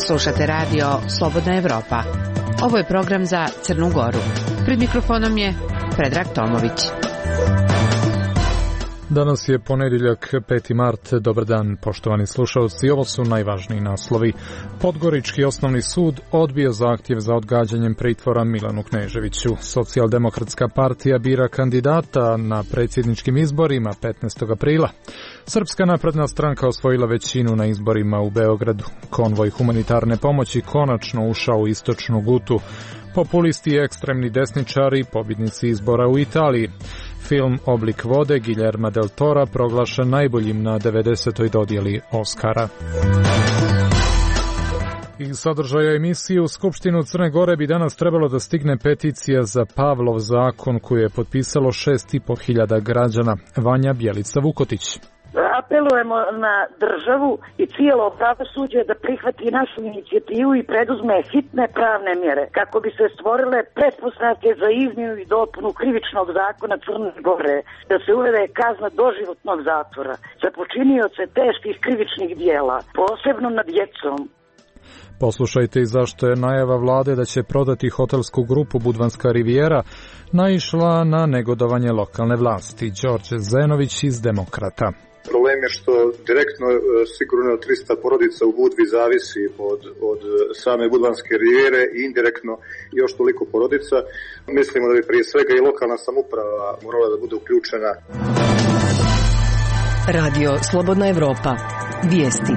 Slušate radio Slobodna Evropa. Ovo je program za Crnu Goru. Pred mikrofonom je Predrag Tomović. Danas je ponedjeljak, 5. mart. Dobar dan, poštovani slušalci. Ovo su najvažniji naslovi. Podgorički osnovni sud odbio zahtjev za odgađanjem pritvora Milanu Kneževiću. Socijaldemokratska partija bira kandidata na predsjedničkim izborima 15. aprila. Srpska napredna stranka osvojila većinu na izborima u Beogradu. Konvoj humanitarne pomoći konačno ušao u istočnu Gutu. Populisti i ekstremni desničari, pobjednici izbora u Italiji. Film Oblik vode Guillerma del Tora proglašen najboljim na 90. dodjeli Oscara. Iz sadržaja emisije u Skupštinu Crne Gore bi danas trebalo da stigne peticija za Pavlov zakon koju je potpisalo 6.500 građana. Vanja Bjelica-Vukotić. Apelujemo na državu i cijelo pravosuđe da prihvati našu inicijativu i preduzme hitne pravne mjere kako bi se stvorile pretpostavke za izmjenu i dopunu krivičnog zakona Crne Gore, da se uvede kazna doživotnog zatvora za počinioce teških krivičnih dijela, posebno nad djecom. Poslušajte i zašto je najava vlade da će prodati hotelsku grupu Budvanska Rivijera naišla na negodovanje lokalne vlasti. Đorđe Zenović iz Demokrata. Problem je što direktno sigurno 300 porodica u Budvi zavisi od same Budvanske rivijere i indirektno još toliko porodica. Mislimo da bi prije svega i lokalna samouprava morala da bude uključena. Radio Slobodna Evropa. Vijesti.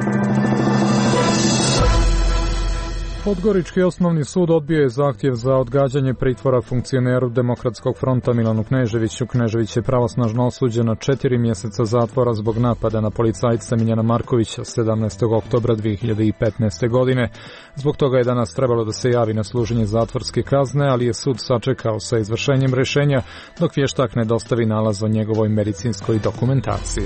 Podgorički osnovni sud odbio je zahtjev za odgađanje pritvora funkcioneru Demokratskog fronta Milanu Kneževiću. Knežević je pravosnažno osuđen na 4 mjeseca zatvora zbog napada na policajca Miljana Markovića 17. oktobra 2015. godine. Zbog toga je danas trebalo da se javi na služenje zatvorske kazne, ali je sud sačekao sa izvršenjem rješenja dok vještak ne dostavi nalaz o njegovoj medicinskoj dokumentaciji.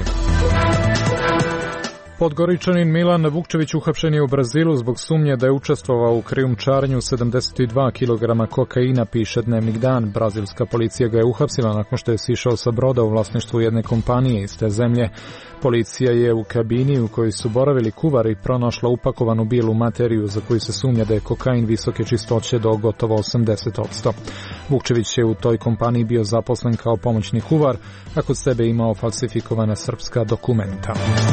Podgoričanin Milan Vukčević uhapšen je u Brazilu zbog sumnje da je učestvovao u krijumčarenju 72 kg kokaina, piše Dnevnik Dan. Brazilska policija ga je uhapsila nakon što je sišao sa broda u vlasništvu jedne kompanije iz te zemlje. Policija je u kabini u kojoj su boravili kuvari pronašla upakovanu bijelu materiju za koju se sumnja da je kokain visoke čistoće do gotovo 80%. Vukčević je u toj kompaniji bio zaposlen kao pomoćni kuvar, a kod sebe imao falsifikovana srpska dokumenta.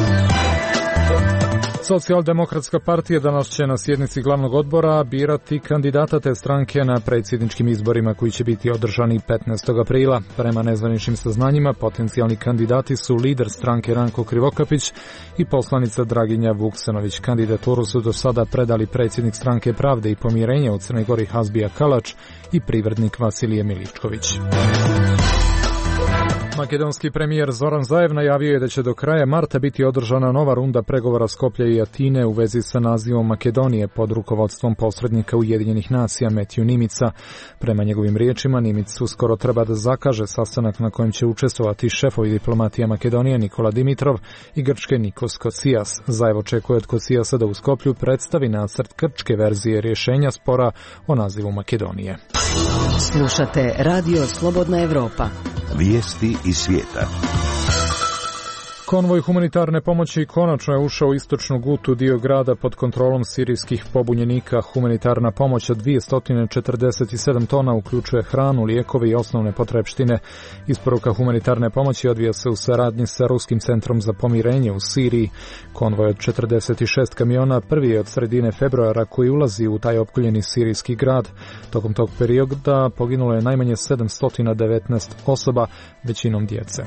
Socijaldemokratska partija danas će na sjednici glavnog odbora birati kandidata te stranke na predsjedničkim izborima koji će biti održani 15. aprila. Prema nezvaničnim saznanjima, potencijalni kandidati su lider stranke Ranko Krivokapić i poslanica Draginja Vuksanović. Kandidaturu su do sada predali predsjednik stranke Pravde i pomirenja u Crnoj Gori Hazbija Kalač i privrednik Vasilije Miličković. Makedonski premijer Zoran Zaev najavio je da će do kraja marta biti održana nova runda pregovora Skoplja i Atine u vezi sa nazivom Makedonije pod rukovodstvom posrednika Ujedinjenih nacija Metju Nimica. Prema njegovim riječima, Nimic uskoro treba da zakaže sastanak na kojem će učestvovati šefovi diplomatija Makedonije Nikola Dimitrov i Grčke Nikos Kocias. Zaev očekuje od Kociasa da u Skoplju predstavi nacrt grčke verzije rješenja spora o nazivu Makedonije. Slušate Radio Slobodna Evropa. Vijesti iz svijeta. Konvoj humanitarne pomoći konačno je ušao u istočnu Gutu, dio grada pod kontrolom sirijskih pobunjenika. Humanitarna pomoć od 247 tona uključuje hranu, lijekove i osnovne potrepštine. Isporuka humanitarne pomoći odvija se u saradnji sa Ruskim centrom za pomirenje u Siriji. Konvoj od 46 kamiona prvi je od sredine februara koji ulazi u taj opkoljeni sirijski grad. Tokom tog perioda poginulo je najmanje 719 osoba, većinom djece.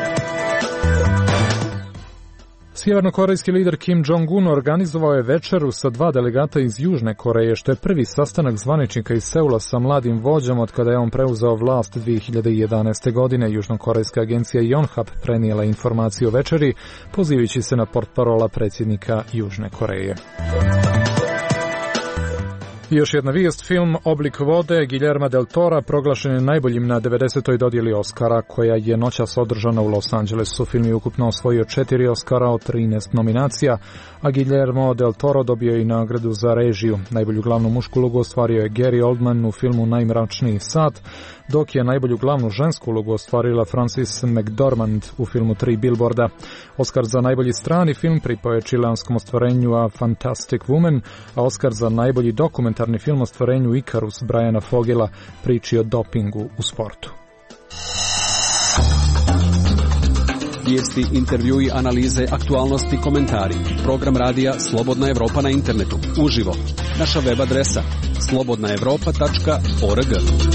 Sjevernokorejski lider Kim Jong-un organizovao je večeru sa 2 delegata iz Južne Koreje, što je prvi sastanak zvaničnika iz Seula sa mladim vođom od kada je on preuzeo vlast 2011. godine. Južnokorejska agencija Yonhap prenijela informaciju o večeri, pozivajući se na portparola predsjednika Južne Koreje. I još jedna vijest, film Oblik vode Guillerma del Tora proglašen je najboljim na 90. dodjeli Oscara koja je noćas održana u Los Angelesu. Film je ukupno osvojio 4 Oscara od 13 nominacija, a Guillermo del Toro dobio je i nagradu za režiju. Najbolju glavnu mušku ulogu ostvario je Gary Oldman u filmu Najmračniji sat, dok je najbolju glavnu žensku ulogu ostvarila Frances McDormand u filmu 3 Billboarda. Oscar za najbolji strani film pripao je čileanskom ostvarenju A Fantastic Woman, a Oscar za najbolji dokumentarni film ostvarenju Icarus Briana Fogela, priči o dopingu u sportu. Vijesti, intervjui, analize, aktualnosti, komentari. Program radija Slobodna Evropa na internetu. Uživo. Naša web adresa slobodnaevropa.org.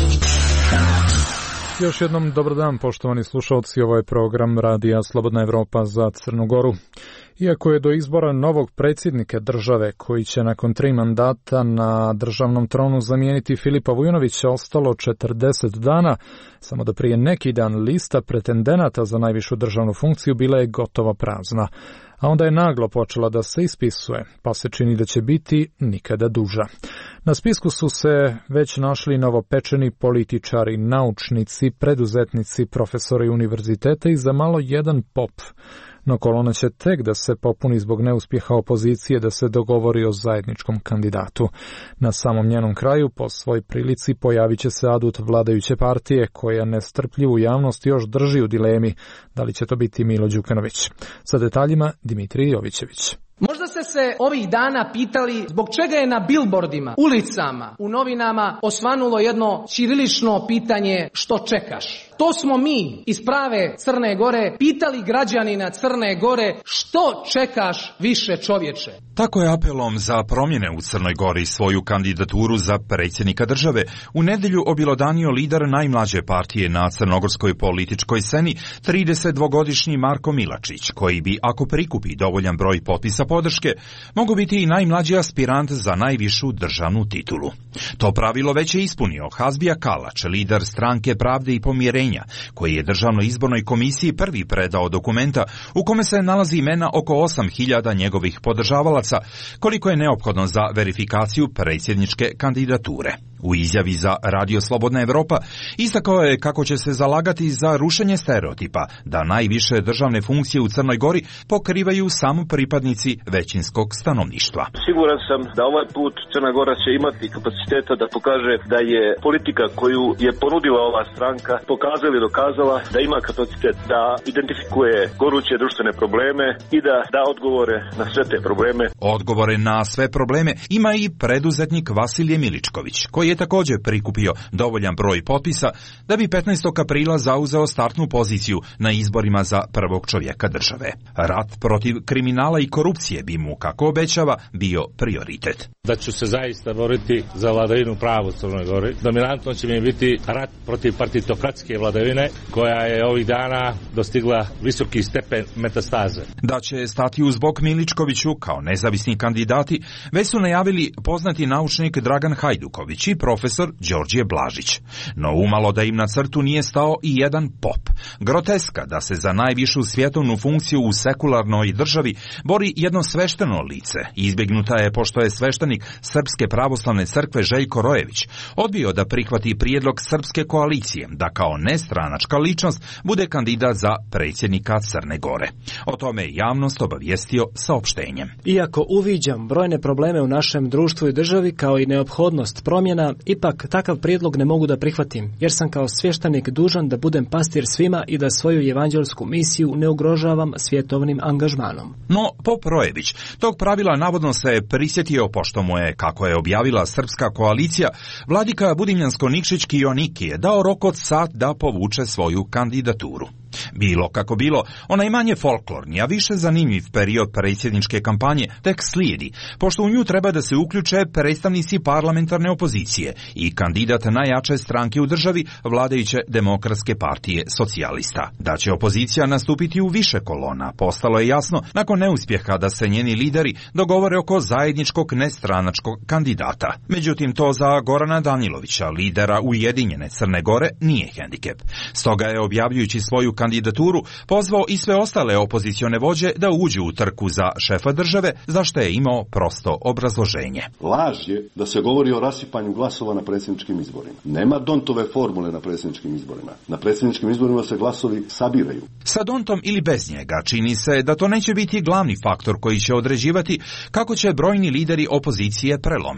Još jednom dobar dan, poštovani slušalci, ovo je program radija Slobodna Evropa za Crnu Goru. Iako je do izbora novog predsjednika države, koji će nakon 3 mandata na državnom tronu zamijeniti Filipa Vujinovića, ostalo 40 dana, samo da prije neki dan lista pretendenata za najvišu državnu funkciju bila je gotovo prazna. A onda je naglo počela da se ispisuje, pa se čini da će biti nikada duža. Na spisku su se već našli novopečeni političari, naučnici, preduzetnici, profesori univerziteta i za malo jedan pop. No kolona će tek da se popuni zbog neuspjeha opozicije da se dogovori o zajedničkom kandidatu. Na samom njenom kraju, po svoj prilici, pojavit će se adut vladajuće partije, koja nestrpljivu javnost još drži u dilemi da li će to biti Milo Đukanović. Sa detaljima Dimitrij Jovićević. Možda ste se ovih dana pitali zbog čega je na bilbordima, ulicama, u novinama osvanulo jedno ćirilično pitanje što čekaš. To smo mi iz prave Crne Gore pitali građanina Crne Gore što čekaš više čovječe. Tako je apelom za promjene u Crnoj Gori svoju kandidaturu za predsjednika države u nedjelju objelodanio lider najmlađe partije na crnogorskoj političkoj sceni, 32-godišnji Marko Milačić, koji bi, ako prikupi dovoljan broj potpisa podrške, mogu biti i najmlađi aspirant za najvišu državnu titulu. To pravilo već je ispunio Hazbija Kalač, lider Stranke pravde i pomirenja, koji je Državnoj izbornoj komisiji prvi predao dokumenta u kome se nalazi imena oko 8.000 njegovih podržavalaca, koliko je neophodno za verifikaciju predsjedničke kandidature. U izjavi za Radio Slobodna Evropa istakao je kako će se zalagati za rušenje stereotipa da najviše državne funkcije u Crnoj Gori pokrivaju samo pripadnici većinskog stanovništva. Siguran sam da ovaj put Crna Gora će imati kapaciteta da pokaže da je politika koju je ponudila ova stranka pokazala i dokazala da ima kapacitet da identifikuje goruće društvene probleme i da da odgovore na sve te probleme. Odgovore na sve probleme ima i preduzetnik Vasilije Miličković, koji je također prikupio dovoljan broj potpisa da bi 15. aprila zauzeo startnu poziciju na izborima za prvog čovjeka države. Rat protiv kriminala i korupcije bi mu, kako obećava, bio prioritet. Da ću se zaista boriti za vladavinu prava u Crnoj Gori. Dominantno će mi biti rat protiv partitokratske vladavine, koja je ovih dana dostigla visoki stepen metastaze. Da će stati uz bok Miličkoviću kao nezavisni kandidati, već su najavili poznati naučnik Dragan Hajduković i profesor Đorđe Blažić. No umalo da im na crtu nije stao i jedan pop. Groteska da se za najvišu svjetovnu funkciju u sekularnoj državi bori jedno svešteno lice. Izbjegnuta je pošto je sveštenik Srpske pravoslavne crkve Željko Rojević odbio da prihvati prijedlog Srpske koalicije da kao nestranačka ličnost bude kandidat za predsjednika Crne Gore. O tome je javnost obavijestio saopštenjem. Iako uviđam brojne probleme u našem društvu i državi kao i neophodnost promjena, ipak takav prijedlog ne mogu da prihvatim, jer sam kao svještenik dužan da budem pastir svima i da svoju evanđelsku misiju ne ugrožavam svjetovnim angažmanom. No, pop Rojević tog pravila navodno se prisjetio pošto mu je, kako je objavila Srpska koalicija, vladika Budimljansko-Nikšić Kioniki je dao rok od sat da povuče svoju kandidaturu. Bilo kako bilo, onaj manje folklorni, a više zanimljiv period predsjedničke kampanje tek slijedi, pošto u nju treba da se uključe predstavnici parlamentarne opozicije i kandidat najjače stranke u državi, vladajuće Demokratske partije socijalista. Da će opozicija nastupiti u više kolona, postalo je jasno nakon neuspjeha da se njeni lideri dogovore oko zajedničkog nestranačkog kandidata. Međutim, to za Gorana Danilovića, lidera Ujedinjene Crne Gore, nije hendikep. Stoga je, objavljujući svoju kandidaturu, pozvao i sve ostale opozicione vođe da uđu u trku za šefa države, za što je imao prosto obrazloženje. Laž je da se govori o rasipanju glasova na predsjedničkim izborima. Nema Dontove formule na predsjedničkim izborima. Na predsjedničkim izborima se glasovi sabiraju. Sa Dontom ili bez njega čini se da to neće biti glavni faktor koji će određivati kako će brojni lideri opozicije prelomiti.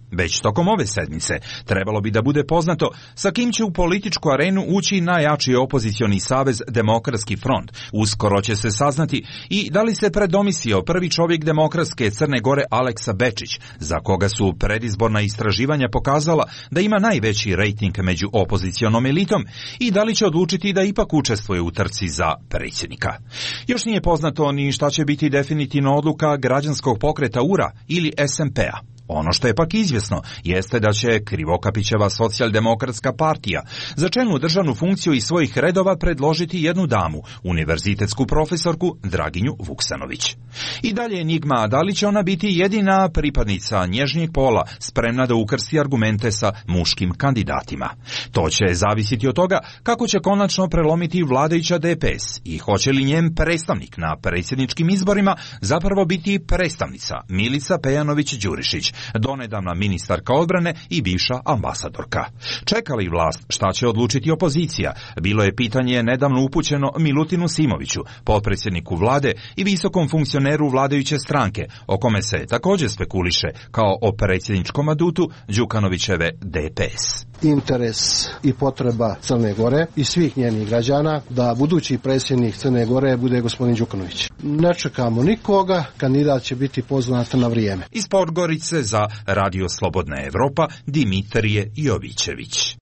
Već tokom ove sedmice trebalo bi da bude poznato sa kim će u političku arenu ući najjači opozicioni savez Demokratski front. Uskoro će se saznati i da li se predomislio prvi čovjek Demokratske Crne Gore Aleksa Bečić, za koga su predizborna istraživanja pokazala da ima najveći rejting među opozicionom elitom, i da li će odlučiti da ipak učestvuje u trci za predsjednika. Još nije poznato ni šta će biti definitivna odluka građanskog pokreta URA ili SMP-a. Ono što je pak izvjesno jeste da će Krivokapićeva socijaldemokratska partija za čelnu državnu funkciju iz svojih redova predložiti jednu damu, univerzitetsku profesorku Draginju Vuksanović. I dalje enigma da li će ona biti jedina pripadnica nježnijeg pola spremna da ukrsti argumente sa muškim kandidatima. To će zavisiti od toga kako će konačno prelomiti vladajuća DPS i hoće li njen predstavnik na predsjedničkim izborima zapravo biti predstavnica Milica Pejanović-Đurišić, donedavna ministarka odbrane i bivša ambasadorka. Čeka li vlast šta će odlučiti opozicija? Bilo je pitanje nedavno upućeno Milutinu Simoviću, potpredsjedniku vlade i visokom funkcioneru vladajuće stranke, o kome se također spekuliše kao o predsjedničkom adutu Đukanovićeve DPS. Interes i potreba Crne Gore i svih njenih građana da budući predsjednik Crne Gore bude gospodin Đukanović. Ne čekamo nikoga, kandidat će biti poznat na vrijeme. Iz Podgorice za Radio Slobodna Evropa Dimitrije Jovićević.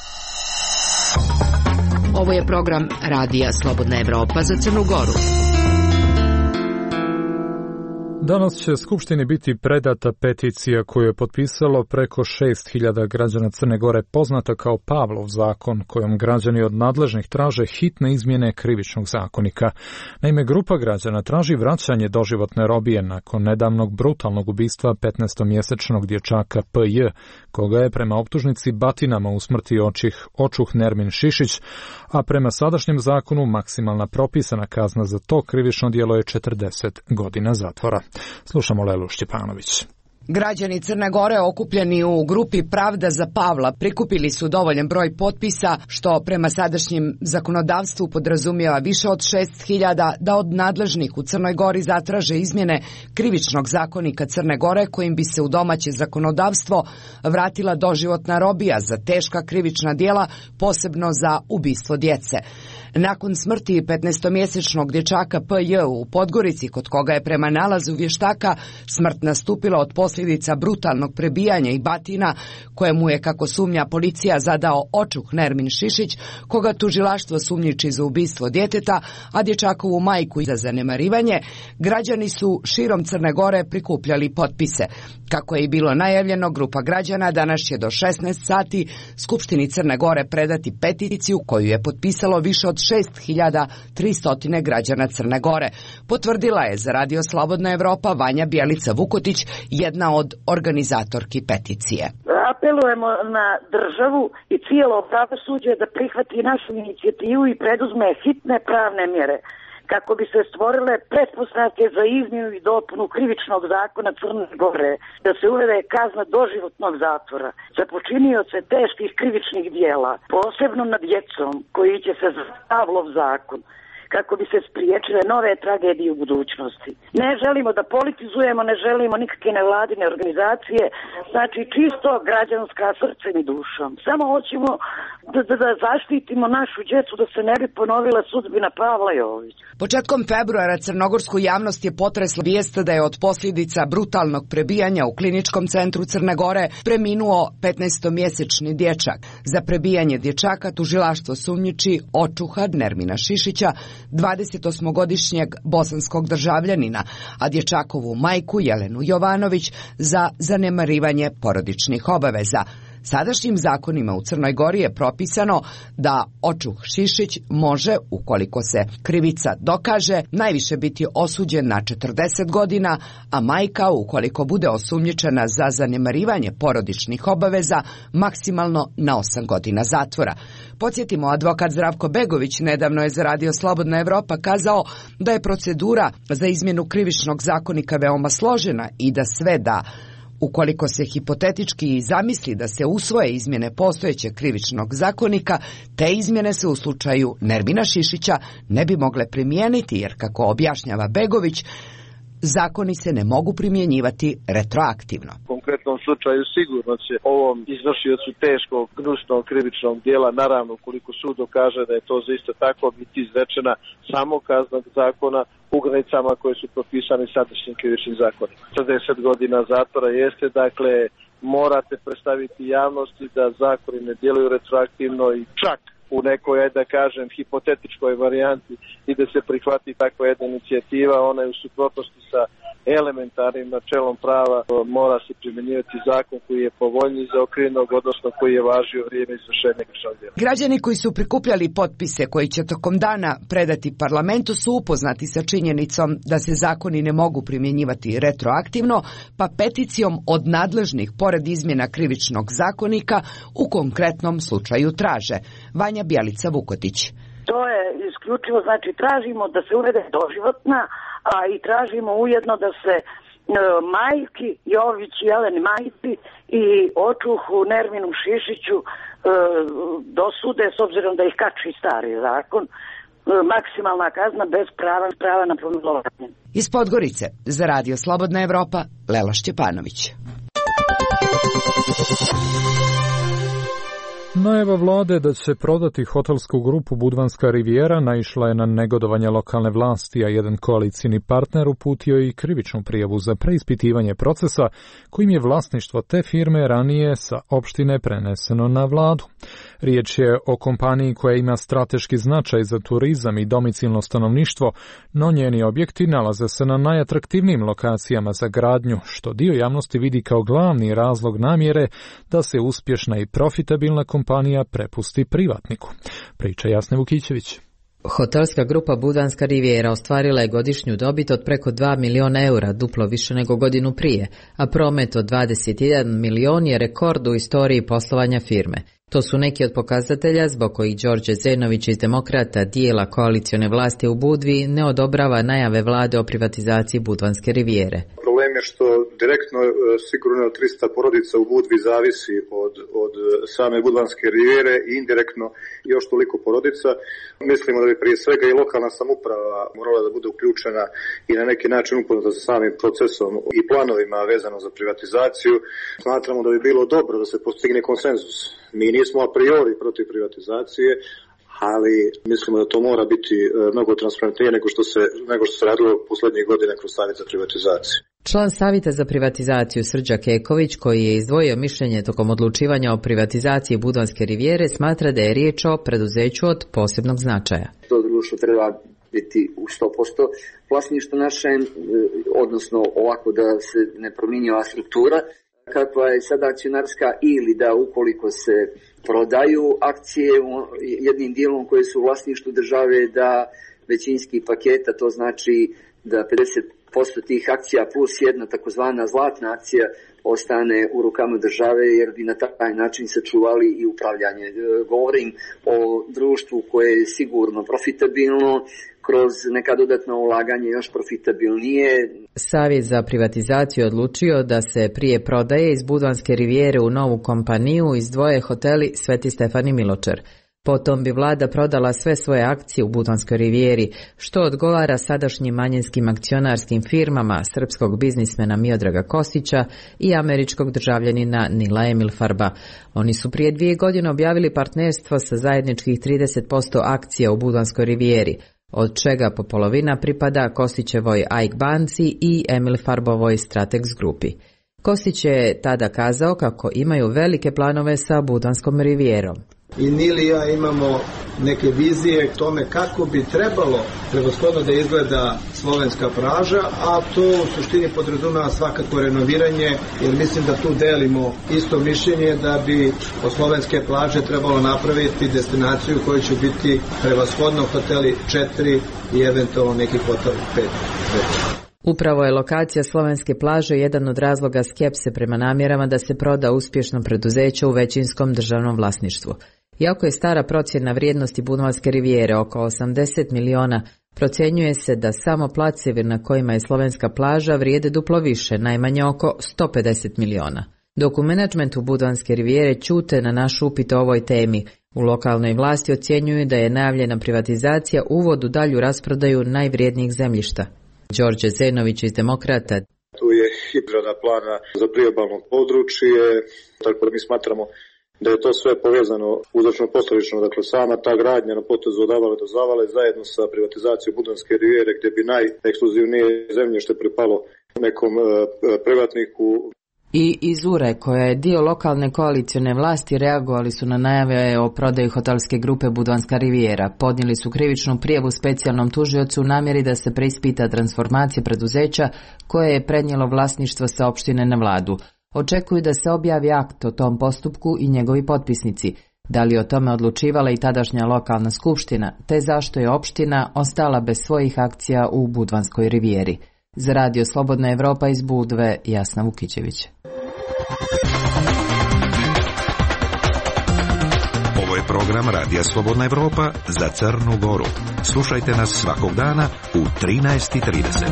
Ovo je program Radija Slobodna Evropa za Crnu Goru. Danas će Skupštini biti predata peticija koju je potpisalo preko 6.000 građana Crne Gore, poznata kao Pavlov zakon, kojom građani od nadležnih traže hitne izmjene krivičnog zakonika. Naime, grupa građana traži vraćanje doživotne robije nakon nedavnog brutalnog ubistva 15-mjesečnog dječaka P.J., koga je prema optužnici batinama usmrtio očuh Nermin Šišić, a prema sadašnjem zakonu maksimalna propisana kazna za to krivično djelo je 40 godina zatvora. Slušamo Lelu Šćepanović. Građani Crne Gore okupljeni u grupi Pravda za Pavla prikupili su dovoljan broj potpisa, što prema sadašnjem zakonodavstvu podrazumijeva više od 6.000 da od nadležnih u Crnoj Gori zatraže izmjene krivičnog zakonika Crne Gore kojim bi se u domaće zakonodavstvo vratila doživotna robija za teška krivična djela, posebno za ubistvo djece. Nakon smrti 15-mjesečnog dječaka P.J. u Podgorici, kod koga je prema nalazu vještaka smrt nastupila od posljedica brutalnog prebijanja i batina, kojemu je, kako sumnja policija, zadao očuh Nermin Šišić, koga tužilaštvo sumnjiči za ubistvo djeteta, a dječakovu majku za zanemarivanje, građani su širom Crne Gore prikupljali potpise. Kako je i bilo najavljeno, grupa građana danas će do 16 sati Skupštini Crne Gore predati peticiju koju je potpisalo više od 6.300 građana Crne Gore. Potvrdila je za Radio Slobodna Evropa Vanja Bjelica Vukotić, jedna od organizatorki peticije. Apelujemo na državu i cijelo pravosuđe da prihvati našu inicijativu i preduzme hitne pravne mjere kako bi se stvorile pretpostavke za izmjenu i dopunu krivičnog zakona Crne Gore, da se uvede kazna doživotnog zatvora za počinioce teških krivičnih dijela, posebno nad djecom koji će se za Pavlov zakon, kako bi se spriječile nove tragedije u budućnosti. Ne želimo da politizujemo, ne želimo nikakve nevladine organizacije, znači čisto građanska srcem i dušom. Samo hoćemo da zaštitimo našu djecu, da se ne bi ponovila sudbina Pavla Jovića. Početkom februara crnogorsku javnost je potresla vijest da je od posljedica brutalnog prebijanja u kliničkom centru Crne Gore preminuo 15-mjesečni dječak. Za prebijanje dječaka tužilaštvo sumnjiči očuha Nermina Šišića, 28-godišnjeg bosanskog državljanina, a dječakovu majku Jelenu Jovanović za zanemarivanje porodičnih obaveza. Sadašnjim zakonima u Crnoj Gori je propisano da očuh Šišić može, ukoliko se krivica dokaže, najviše biti osuđen na 40 godina, a majka, ukoliko bude osumnjičena za zanemarivanje porodičnih obaveza, maksimalno na 8 godina zatvora. Podsjetimo, advokat Zdravko Begović nedavno je za Radio Slobodna Evropa kazao da je procedura za izmjenu krivičnog zakonika veoma složena i da sve da ukoliko se hipotetički zamisli da se usvoje izmjene postojećeg krivičnog zakonika, te izmjene se u slučaju Nermina Šišića ne bi mogle primijeniti, jer, kako objašnjava Begović, zakoni se ne mogu primjenjivati retroaktivno. U konkretnom slučaju sigurno će ovom izvršiocu teškog, gnusnog, krivičnog dijela, naravno ukoliko sud dokaže da je to zaista tako, biti izrečena samo kazna zakona u granicama koje su propisane sadašnjim krivičnim zakonom. 40 godina zatvora jeste, dakle, morate predstaviti javnosti da zakoni ne djeluju retroaktivno i čak u nekoj, da kažem, hipotetičkoj varijanti i da se prihvati takva jedna inicijativa, ona je u suprotnosti sa elementarnim načelom prava, mora se primjenjivati zakon koji je povoljniji za okrivljenog, odnosno koji je važio vrijeme izvršenja krivičnog djela. Građani koji su prikupljali potpise koji će tokom dana predati parlamentu su upoznati sa činjenicom da se zakoni ne mogu primjenjivati retroaktivno, pa peticijom od nadležnih, pored izmjena krivičnog zakonika, u konkretnom slučaju traže. Vanja Bjelica Vukotić. To je isključivo, znači tražimo da se uvede doživotna, a i tražimo ujedno da se majki Jović i Jeleni Majici i očuhu Nerminu Šišiću dosude, s obzirom da ih kači stari zakon, maksimalna kazna bez prava na pomilovanje. Iz Podgorice za Radio Slobodna Evropa, Lela Šćepanović. Najava vlade da će prodati hotelsku grupu Budvanska Rivijera naišla je na negodovanje lokalne vlasti, a jedan koalicijni partner uputio i krivičnu prijavu za preispitivanje procesa kojim je vlasništvo te firme ranije sa opštine preneseno na vladu. Riječ je o kompaniji koja ima strateški značaj za turizam i domicilno stanovništvo, no njeni objekti nalaze se na najatraktivnijim lokacijama za gradnju, što dio javnosti vidi kao glavni razlog namjere da se uspješna i profitabilna kompanija prepusti privatniku. Priča Jasne Vukićević. Hotelska grupa Budvanska Rivijera ostvarila je godišnju dobit od preko 2 miliona eura, duplo više nego godinu prije, a promet od 21 milion je rekord u istoriji poslovanja firme. To su neki od pokazatelja zbog kojih Đorđe Zenović iz Demokrata, dijela koalicione vlasti u Budvi, ne odobrava najave vlade o privatizaciji Budvanske Rivijere. Problem je što direktno sigurno 300 porodica u Budvi zavisi od same Budvanske Rivijere i indirektno još toliko porodica. Mislimo da bi prije svega i lokalna samouprava morala da bude uključena i na neki način upoznata sa samim procesom i planovima vezano za privatizaciju. Smatramo da bi bilo dobro da se postigne konsenzus. Mi nismo a priori protiv privatizacije, ali mislimo da to mora biti mnogo transparentnije nego što se radilo posljednjih godina kroz Savjet za privatizaciju. Član Savjeta za privatizaciju Srđa Keković, koji je izdvojio mišljenje tokom odlučivanja o privatizaciji Budvanske Rivijere, smatra da je riječ o preduzeću od posebnog značaja. To društvo treba biti u 100% vlasništvo naše, odnosno ovako da se ne promijeni ova struktura, kakva je sada akcionarska, ili da ukoliko se prodaju akcije jednim dijelom koje su u vlasništvu države, da većinski paketa, to znači da 50% tih akcija plus jedna takozvana zlatna akcija ostane u rukama države, jer bi na taj način sačuvali i upravljanje. Govorim o društvu koje je sigurno profitabilno, kroz neka dodatna ulaganja još profitabilnije. Savjet za privatizaciju odlučio da se prije prodaje iz Budvanske Rivijere u novu kompaniju izdvoje hoteli Sveti Stefan i Miločer. Potom bi vlada prodala sve svoje akcije u Budvanskoj Rivijeri, što odgovara sadašnjim manjinskim akcionarskim firmama srpskog biznismena Miodraga Kostića i američkog državljanina Nila Emilfarba. Oni su prije 2 godine objavili partnerstvo sa zajedničkih 30% akcija u Budvanskoj Rivijeri, od čega po polovina pripada Kostićevoj AIK banci i Emilfarbovoj Stratex grupi. Kostić je tada kazao kako imaju velike planove sa Budvanskom Rivijerom. I Nil i ja imamo neke vizije tome kako bi trebalo prevashodno da izgleda slovenska plaža, a to u suštini podrazumeva svakako renoviranje, jer mislim da tu delimo isto mišljenje da bi od slovenske plaže trebalo napraviti destinaciju koja će biti prevashodno hoteli 4 i eventualno neki hotel 5. Upravo je lokacija slovenske plaže jedan od razloga skepse prema namjerama da se proda uspješno preduzeće u većinskom državnom vlasništvu. Iako je stara procjena vrijednosti Budvanske Rivijere oko 80 miliona, procjenjuje se da samo placevi na kojima je slovenska plaža vrijede duplo više, najmanje oko 150 miliona. Dok u menadžmentu Budvanske Rivijere ćute na naš upit o ovoj temi, u lokalnoj vlasti ocjenjuju da je najavljena privatizacija uvod u dalju rasprodaju najvrijednijih zemljišta. Đorđe Zenović iz Demokrata. Tu je izrada plana za priobalno područje, tako da mi smatramo da je to sve povezano uzročno-posljedično, dakle sama ta gradnja na potezu od Avale do Zavale zajedno sa privatizacijom Budanske rivijere gdje bi najekskluzivnije zemljište pripalo nekom privatniku. I iz Ure, koja je dio lokalne koalicione vlasti, reagovali su na najave o prodaji hotelske grupe Budvanska rivijera. Podnijeli su krivičnu prijavu specijalnom tužiocu u namjeri da se preispita transformacija preduzeća koje je prenijelo vlasništvo sa opštine na vladu. Očekuju da se objavi akt o tom postupku i njegovi potpisnici. Da li o tome odlučivala i tadašnja lokalna skupština, te zašto je opština ostala bez svojih akcija u Budvanskoj rivijeri. Za Radio Slobodna Evropa iz Budve, Jasna Vukićević. Ovo je program Radija Slobodna Evropa za Crnu Goru. Slušajte nas svakog dana u 13:30.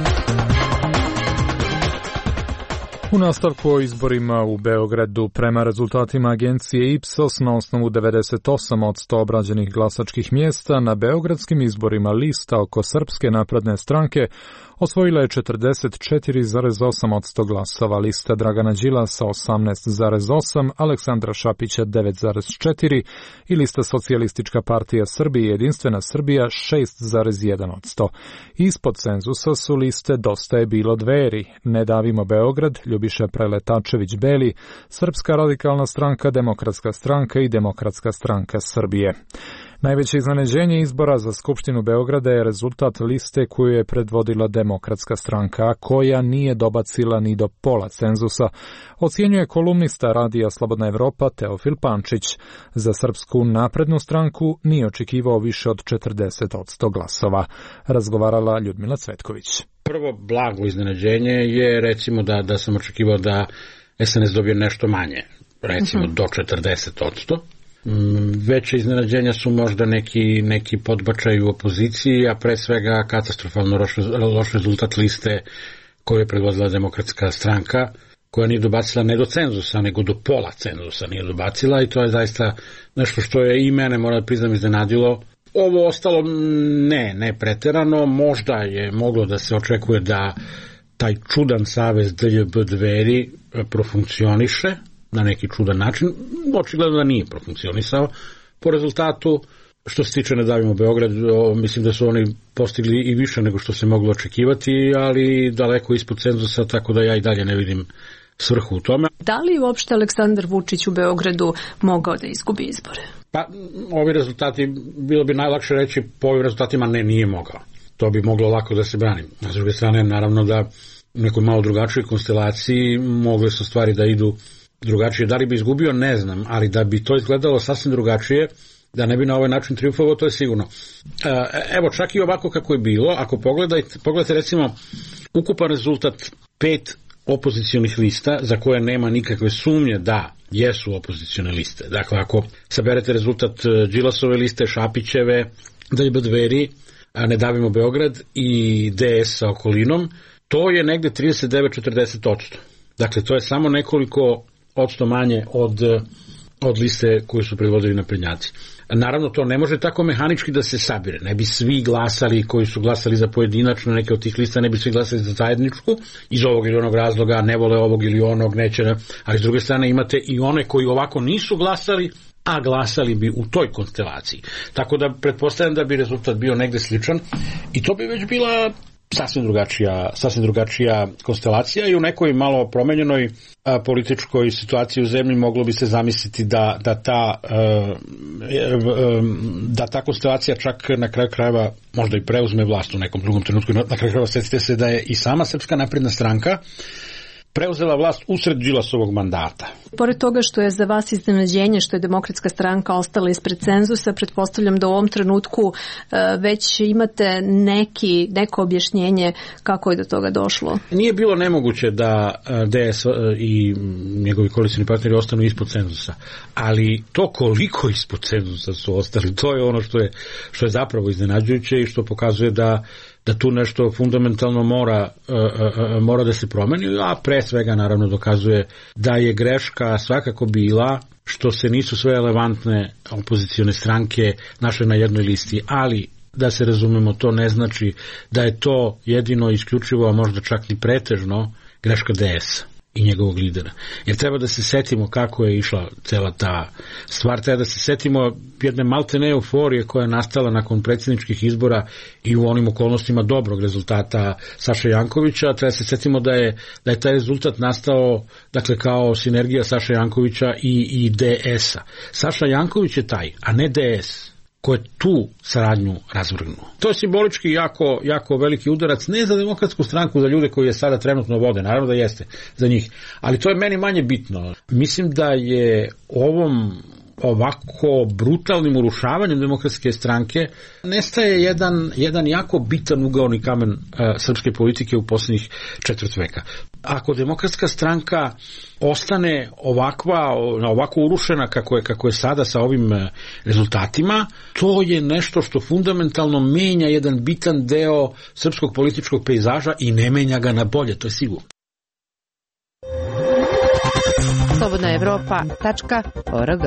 U nastavku o izborima u Beogradu, prema rezultatima agencije Ipsos, na osnovu 98% obrađenih glasačkih mjesta, na beogradskim izborima lista oko Srpske napredne stranke osvojila je 44,8% glasova, lista Dragana Đilasa 18,8%, Aleksandra Šapića 9,4% i lista Socijalistička partija Srbije i Jedinstvena Srbija 6,1%. Ispod cenzusa su liste Dosta je bilo Dveri, Ne davimo Beograd, Ljubiša Preletačević Beli, Srpska radikalna stranka, Demokratska stranka i Demokratska stranka Srbije. Najveće iznenađenje izbora za Skupštinu Beograda je rezultat liste koju je predvodila Demokratska stranka, koja nije dobacila ni do pola cenzusa, ocjenjuje kolumnista Radija Slobodna Evropa Teofil Pančić. Za Srpsku naprednu stranku nije očekivao više od 40% glasova. Razgovarala Ljudmila Cvetković. Prvo blago iznenađenje je recimo da sam očekivao da SNS dobije nešto manje, recimo do 40%. Veće iznenađenja su možda neki podbačaj u opoziciji, a pre svega katastrofalno loš rezultat liste koju je predvodila Demokratska stranka, koja nije dobacila ne do cenzusa, nego do pola cenzusa nije dobacila, i to je zaista nešto što je i mene, moram da priznam, iznenadilo. Ovo ostalo ne preterano, možda je moglo da se očekuje da taj čudan savez DJB Dveri profunkcioniše na neki čudan način. Očigledno da nije profunkcionisao. Po rezultatu, što se tiče Ne davimo Beograd, mislim da su oni postigli i više nego što se moglo očekivati, ali daleko ispod cenzusa, tako da ja i dalje ne vidim svrhu u tome. Da li je uopšte Aleksandar Vučić u Beogradu mogao da izgubi izbore? Pa, ovi rezultati, bilo bi najlakše reći po ovim rezultatima nije mogao. To bi moglo lako da se brani. A s druge strane, naravno da u nekoj malo drugačijoj konstelaciji mogle su stvari da idu drugačije. Da li bi izgubio, ne znam, ali da bi to izgledalo sasvim drugačije, da ne bi na ovaj način triumfovao, to je sigurno. Evo, čak i ovako kako je bilo, ako pogledate recimo ukupan rezultat 5 opozicionih lista za koje nema nikakve sumnje da jesu opozicione liste. Dakle, ako saberete rezultat Đilasove liste, Šapićeve, DJB Dveri, Ne davimo Beograd i DS sa okolinom, to je negde 39-40%. Dakle, to je samo nekoliko odsto manje od liste koju su predvodili naprednjaci. Naravno, to ne može tako mehanički da se sabire. Ne bi svi glasali koji su glasali za pojedinačno neke od tih lista, ne bi svi glasali za zajedničku, iz ovog ili onog razloga, ne vole ovog ili onog, neće, ali s druge strane imate i one koji ovako nisu glasali, a glasali bi u toj konstelaciji. Tako da pretpostavljam da bi rezultat bio negde sličan i to bi već bila sasvim drugačija konstelacija i u nekoj malo promenjenoj političkoj situaciji u zemlji moglo bi se zamisliti da ta konstelacija čak na kraju krajeva možda i preuzme vlast u nekom drugom trenutku. Na kraju krajeva sjetite se da je i sama Srpska napredna stranka preuzela vlast usred Đilasovog mandata. Pored toga što je za vas iznenađenje što je Demokratska stranka ostala ispred cenzusa, pretpostavljam da u ovom trenutku već imate neko objašnjenje kako je do toga došlo. Nije bilo nemoguće da DS i njegovi koalicioni partneri ostanu ispod cenzusa, ali to koliko ispod cenzusa su ostali, to je ono što je zapravo iznenađujuće i što pokazuje da tu nešto fundamentalno mora da se promeni, a pre svega naravno dokazuje da je greška svakako bila što se nisu sve relevantne opozicione stranke našle na jednoj listi, ali Da se razumemo, to ne znači da je to jedino isključivo, a možda čak ni pretežno, greška DS i njegovog lidera. Jer treba da se setimo kako je išla cela ta stvar, treba da se setimo jedne maltene euforije koja je nastala nakon predsjedničkih izbora i u onim okolnostima dobrog rezultata Saše Jankovića. Treba da se setimo da je taj rezultat nastao, dakle, kao sinergija Saše Jankovića i DS-a. Saša Janković je taj, a ne DS, ko je tu saradnju razvrgnuo. To je simbolički jako veliki udarac, ne za Demokratsku stranku, za ljude koji je sada trenutno vode, naravno da jeste za njih, ali to je meni manje bitno. Mislim da je ovom ovako brutalnim urušavanjem Demokratske stranke nestaje jedan jako bitan ugaoni kamen srpske politike u posljednjih četvrt veka. Ako Demokratska stranka ostane ovako urušena kako je sada sa ovim rezultatima, to je nešto što fundamentalno menja jedan bitan deo srpskog političkog pejzaža i ne menja ga na bolje, to je sigurno. slobodnaevropa.org.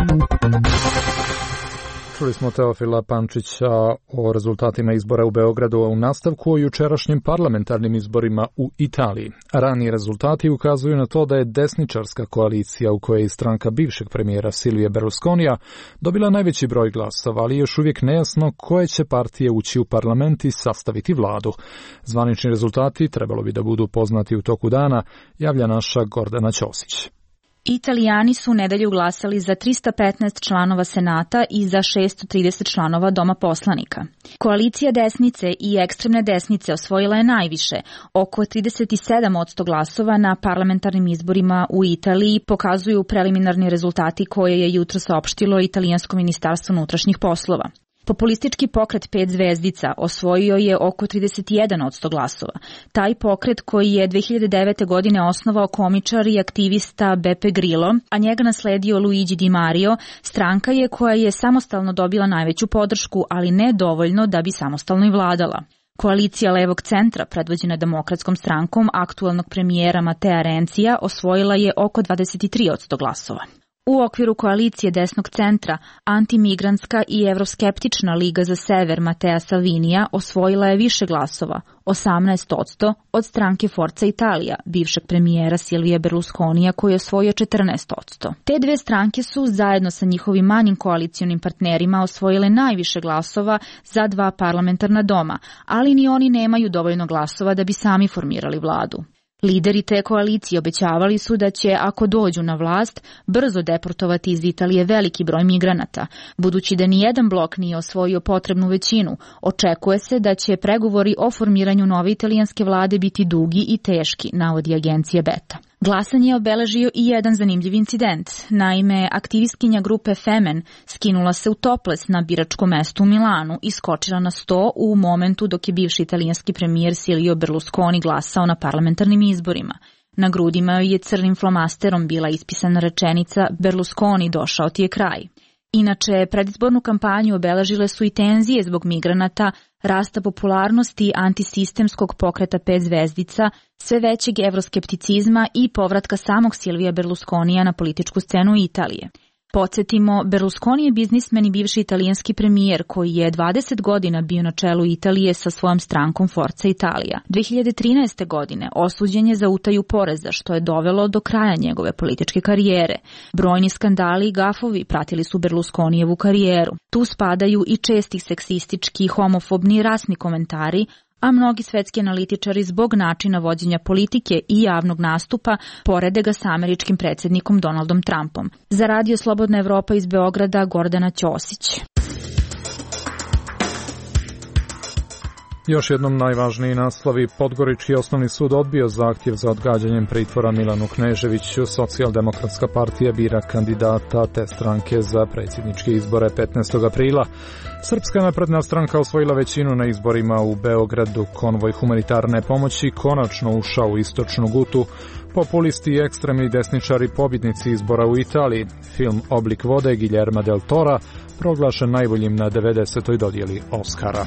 Čuli smo Teofila Pančića o rezultatima izbora u Beogradu, a u nastavku o jučerašnjim parlamentarnim izborima u Italiji. Raniji rezultati ukazuju na to da je desničarska koalicija u kojoj je stranka bivšeg premijera Silvije Berlusconija dobila najveći broj glasova, ali još uvijek nejasno koje će partije ući u parlament i sastaviti vladu. Zvanični rezultati trebalo bi da budu poznati u toku dana, javlja naša Gordana Ćosić. Italijani su u nedelju glasali za 315 članova Senata i za 630 članova Doma poslanika. Koalicija desnice i ekstremne desnice osvojila je najviše, oko 37% glasova na parlamentarnim izborima u Italiji, pokazuju preliminarni rezultati koje je jutro saopštilo Italijansko ministarstvo unutrašnjih poslova. Populistički pokret 5 zvezdica osvojio je oko 31% glasova. Taj pokret, koji je 2009. godine osnovao komičar i aktivista Beppe Grillo, a njega nasledio Luigi Di Mario, stranka je koja je samostalno dobila najveću podršku, ali ne dovoljno da bi samostalno i vladala. Koalicija levog centra, predvođena Demokratskom strankom aktualnog premijera Matea Renzija, osvojila je oko 23% glasova. U okviru koalicije desnog centra, antimigrantska i evroskeptična Liga za sever Matea Salvinija osvojila je više glasova, 18% od stranke Forza Italia, bivšeg premijera Silvije Berlusconija, koji je osvojio 14%. Te dve stranke su zajedno sa njihovim manjim koalicionim partnerima osvojile najviše glasova za 2 parlamentarna doma, ali ni oni nemaju dovoljno glasova da bi sami formirali vladu. Lideri te koalicije obećavali su da će, ako dođu na vlast, brzo deportovati iz Italije veliki broj migranata. Budući da nijedan blok nije osvojio potrebnu većinu, očekuje se da će pregovori o formiranju nove italijanske vlade biti dugi i teški, navodi agencija Beta. Glasanje je obeležio i jedan zanimljiv incident. Naime, aktivistkinja grupe Femen skinula se u toples na biračkom mestu u Milanu i skočila na sto u momentu dok je bivši italijanski premijer Silvio Berlusconi glasao na parlamentarnim izborima. Na grudima joj je crnim flomasterom bila ispisana rečenica "Berlusconi, došao ti je kraj". Inače, predizbornu kampanju obeležile su i tenzije zbog migranata, rasta popularnosti antisistemskog pokreta 5 zvezdica, sve većeg evroskepticizma i povratka samog Silvija Berlusconija na političku scenu Italije. Podsjetimo, Berlusconi je biznismen i bivši italijanski premijer koji je 20 godina bio na čelu Italije sa svojom strankom Forza Italia. 2013. godine osuđen je za utaju poreza, što je dovelo do kraja njegove političke karijere. Brojni skandali i gafovi pratili su Berlusconijevu karijeru. Tu spadaju i česti seksistički, homofobni i rasni komentari, a mnogi svetski analitičari zbog načina vođenja politike i javnog nastupa porede ga sa američkim predsjednikom Donaldom Trumpom. Za Radio Slobodna Evropa iz Beograda, Gordana Ćosić. Još jednom najvažniji naslovi. Podgorički osnovni sud odbio zahtjev za odgađanjem pritvora Milanu Kneževiću. Socijaldemokratska partija bira kandidata te stranke za predsjedničke izbore 15. aprila. Srpska napredna stranka osvojila većinu na izborima u Beogradu. Konvoj humanitarne pomoći konačno ušao u istočnu Gutu. Populisti i ekstremni desničari pobjednici izbora u Italiji. Film Oblik vode Guillerma del Tora proglašen najboljim na 90. dodjeli Oscara.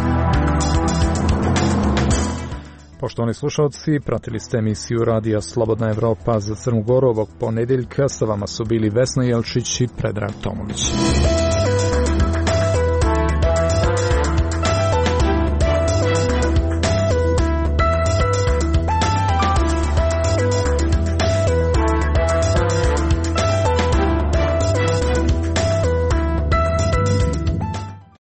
Poštovani slušalci, pratili ste emisiju Radija Slobodna Evropa za Crnu Goru ovog ponedjeljka. Sa vama su bili Vesna Jelčić i Predrag Tomović.